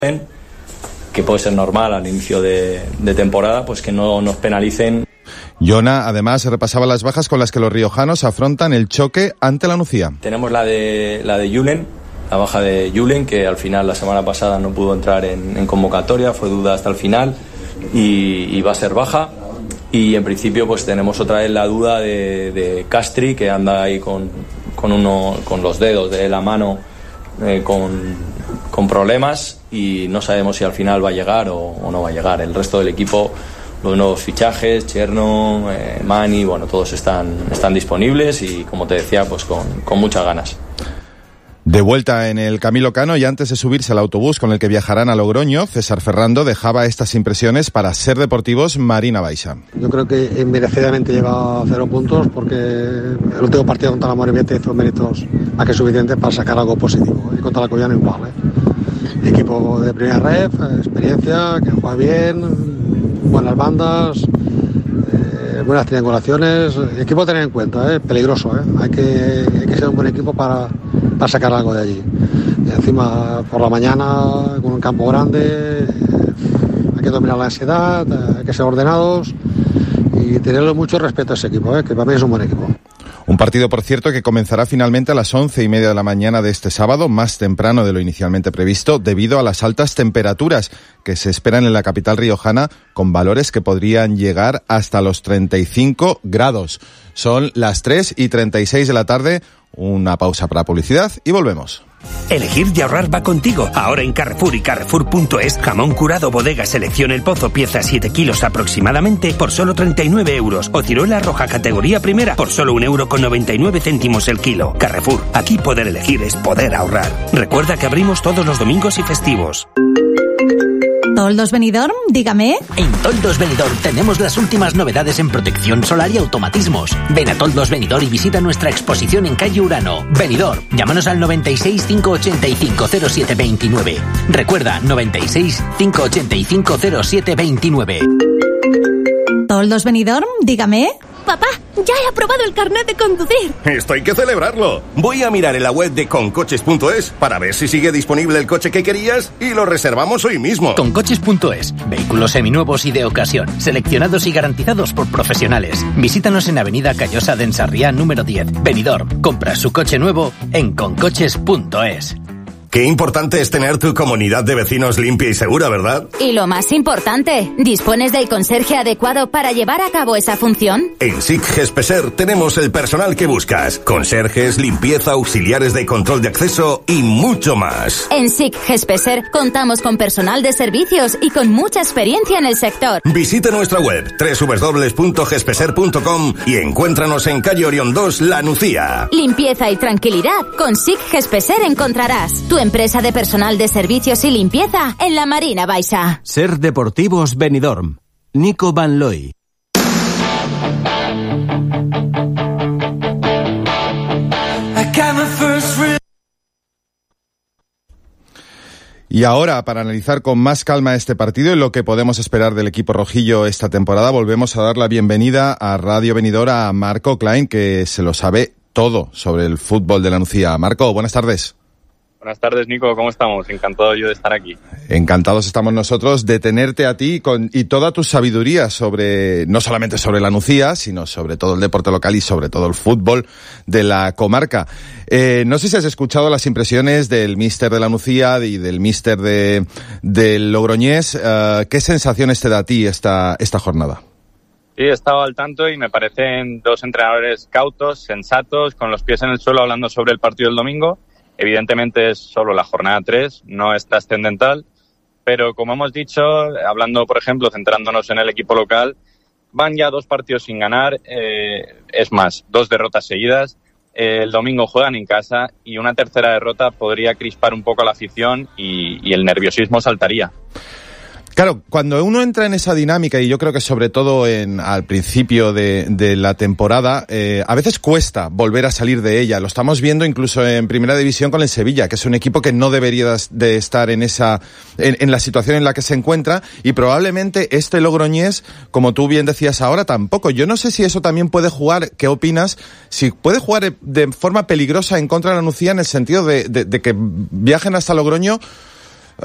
que puede ser normal al inicio de temporada, pues que no nos penalicen. Jona, además, repasaba las bajas con las que los riojanos afrontan el choque ante la Nucía. Tenemos la de Julen, la baja de Julen, que al final la semana pasada no pudo entrar en convocatoria, fue duda hasta el final y va a ser baja. Y en principio pues tenemos otra vez la duda de Castri, que anda ahí con los dedos de la mano con problemas, y no sabemos si al final va a llegar o no va a llegar. El resto del equipo, los nuevos fichajes, Cherno, Mani, bueno, todos están disponibles y, como te decía, pues con muchas ganas. De vuelta en el Camilo Cano, y antes de subirse al autobús con el que viajarán a Logroño, César Ferrando dejaba estas impresiones para Ser Deportivos Marina Baixa. Yo creo que merecidamente lleva 0 puntos, porque el último partido contra la Morevieta hizo méritos más que suficientes para sacar algo positivo, y contra la Collana igual. Equipo de primera ref, experiencia, que juega bien, buenas bandas, buenas triangulaciones, equipo a tener en cuenta, peligroso, hay que ser un buen equipo para sacar algo de allí. Y encima, por la mañana, con un campo grande, hay que dominar la ansiedad, hay que ser ordenados y tenerle mucho respeto a ese equipo, que para mí es un buen equipo. Un partido, por cierto, que comenzará finalmente a las 11:30 de la mañana de este sábado, más temprano de lo inicialmente previsto, debido a las altas temperaturas que se esperan en la capital riojana, con valores que podrían llegar hasta los 35 grados. Son las 3:36 de la tarde, una pausa para publicidad y volvemos. Elegir y ahorrar va contigo. Ahora en Carrefour y Carrefour.es, jamón curado Bodega Selección El Pozo, pieza 7 kilos aproximadamente, por solo 39 euros. O ciruela roja categoría primera, por solo 1,99 € el kilo. Carrefour, aquí poder elegir es poder ahorrar. Recuerda que abrimos todos los domingos y festivos. ¿Toldos Benidorm? Dígame. En Toldos Benidorm tenemos las últimas novedades en protección solar y automatismos. Ven a Toldos Benidorm y visita nuestra exposición en calle Urano. Benidorm, llámanos al 96 585 0729. Recuerda, 96 585 0729. ¿Toldos Benidorm? Dígame. Papá, ya he aprobado el carnet de conducir. Esto hay que celebrarlo. Voy a mirar en la web de concoches.es para ver si sigue disponible el coche que querías y lo reservamos hoy mismo. Concoches.es, vehículos seminuevos y de ocasión, seleccionados y garantizados por profesionales. Visítanos en Avenida Callosa de Ensarriá número 10, Benidorm. Compra su coche nuevo en concoches.es. Qué importante es tener tu comunidad de vecinos limpia y segura, ¿verdad? Y lo más importante, ¿dispones del conserje adecuado para llevar a cabo esa función? En SIC Gespeser tenemos el personal que buscas. Conserjes, limpieza, auxiliares de control de acceso y mucho más. En SIC Gespeser contamos con personal de servicios y con mucha experiencia en el sector. Visita nuestra web www.gespeser.com y encuéntranos en calle Orión 2, La Nucía. Limpieza y tranquilidad con SIC Gespeser encontrarás. Tu empresa de personal de servicios y limpieza en la Marina Baixa. Ser Deportivos Benidorm. Nico Van Looy. Y ahora, para analizar con más calma este partido y lo que podemos esperar del equipo rojillo esta temporada, volvemos a dar la bienvenida a Radio Benidorm a Marco Klein, que se lo sabe todo sobre el fútbol de la Nucía. Marco, buenas tardes. Buenas tardes, Nico, ¿cómo estamos? Encantado yo de estar aquí. Encantados estamos nosotros de tenerte a ti y toda tu sabiduría sobre, no solamente sobre la Nucía, sino sobre todo el deporte local y sobre todo el fútbol de la comarca. No sé si has escuchado las impresiones del míster de la Nucía y del míster del Logroñés. ¿Qué sensaciones te da a ti esta jornada? Sí, he estado al tanto y me parecen dos entrenadores cautos, sensatos, con los pies en el suelo hablando sobre el partido del domingo. Evidentemente es solo la jornada 3, no es trascendental, pero como hemos dicho, hablando, por ejemplo, centrándonos en el equipo local, van ya 2 partidos sin ganar, es más, 2 derrotas seguidas. El domingo juegan en casa y una tercera derrota podría crispar un poco a la afición y el nerviosismo saltaría. Claro, cuando uno entra en esa dinámica, y yo creo que sobre todo al principio de la temporada, a veces cuesta volver a salir de ella. Lo estamos viendo incluso en Primera División con el Sevilla, que es un equipo que no debería de estar en la situación en la que se encuentra, y probablemente este Logroñés, como tú bien decías ahora, tampoco. Yo no sé si eso también puede jugar, ¿qué opinas? Si puede jugar de forma peligrosa en contra de la Nucía, en el sentido de que viajen hasta Logroño